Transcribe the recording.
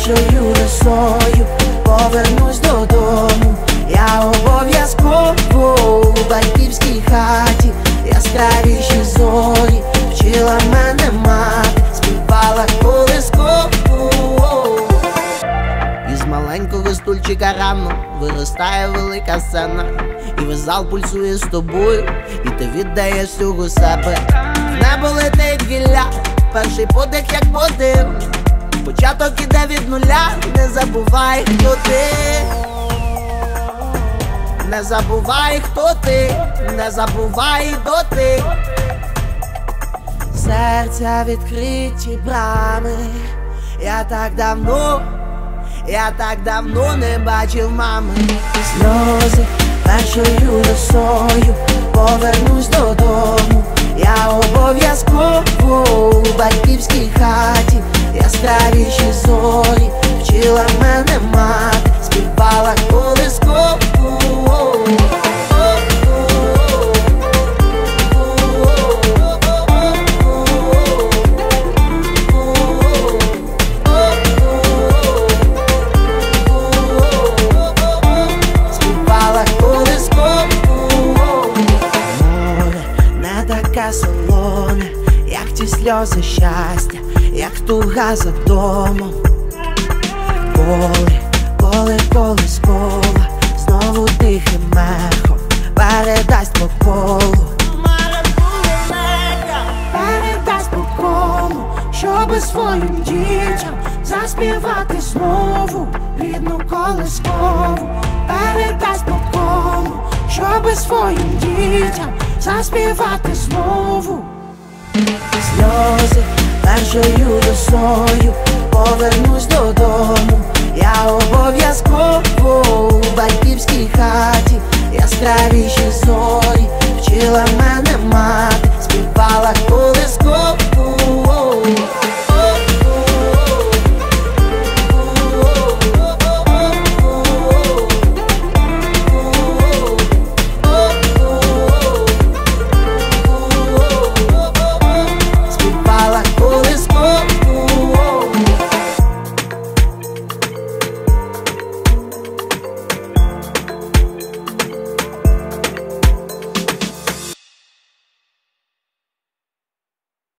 першою росою повернусь додому. Я обов'язково у батьківській хаті. Яскравіші зорі вчила мене мати, співала колискову. Із маленького стульчика рано виростає велика сцена, і весь зал пульсує з тобою, і ти віддаєш всього себе. В небо летить гілля, перший подих як подив. Початок іде від нуля, не забувай, хто ти. Не забувай, хто ти, не забувай доти. Серця відкриті брами. Я так давно не бачив мами. Сльози першою росою повернусь додому. Я обов'язково у батьківській хаті. Яскравіші зорі вчила мене мати, співала колискову. Солоне, як ті сльози щастя, як туга за домом. Поле колискова знову тихим мехом передасть по колу. Передасть по колу, щоби своїм дітям заспівати знову рідну колискову. Передасть по колу, щоби своїм дітям заспівати знову. Сльози першою росою повернусь додому. Я обов'язково